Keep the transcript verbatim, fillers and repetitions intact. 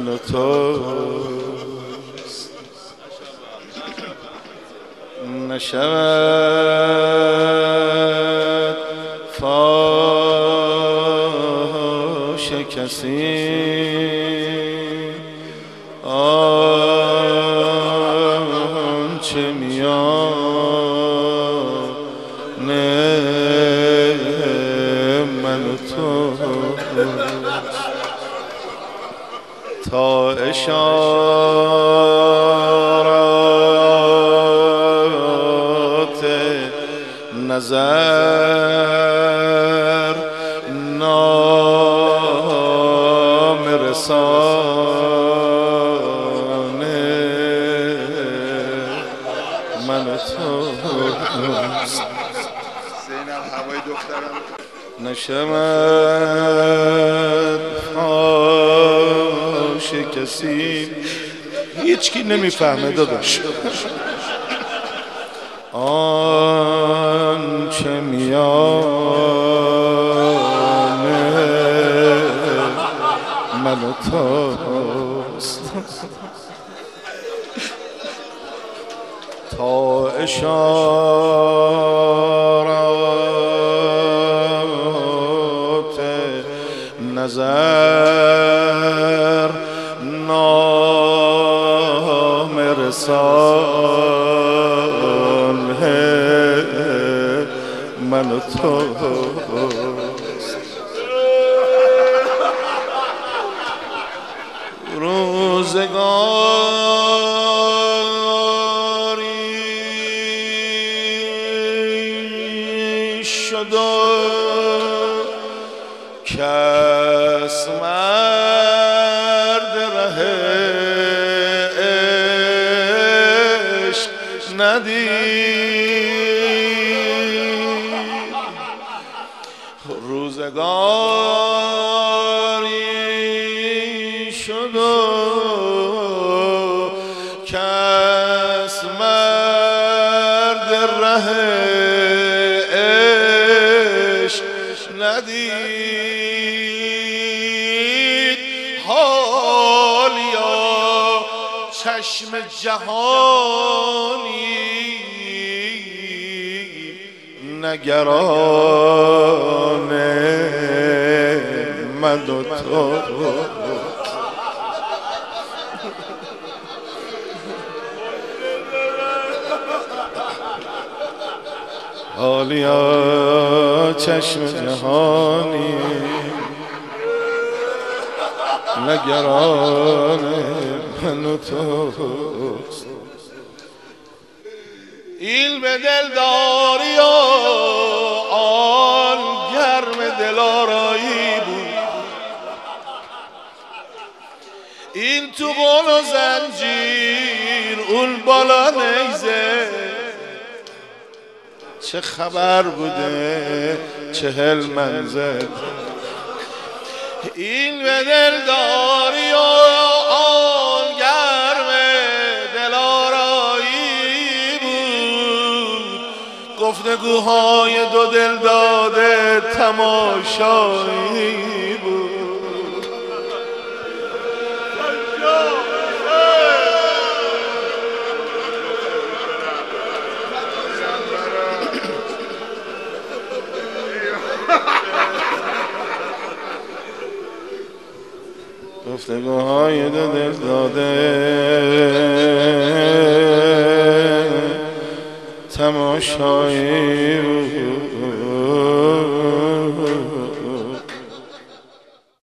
و تو نشود فاش کسی آنچه میان من و تو تا اشارات نظر نام رسانه من و تو زینب هوای دخترم نشود فاش کسی هیچ کی نمیفهمه داداش آنچه میانه من و توست تا اشارات نظر نام رسان من و توست روزگاری شد کس مرد ره عشق ندید روزگاری شد کس مرد ره عشق ندید حالیا چشم جهانی نگران من و تو حالیا چشم جهانی نگران من و توست ایل به دل داری و آن گرم دلارایی بود این تو قل و زنجیر اون بالا نیزه چه خبر بوده چهل منزل این به دل داری و آن گرم دلارایی بود گفتگوهای دو دل داده تماشایی بود گفتگوهای دو دل داده تماشایی بود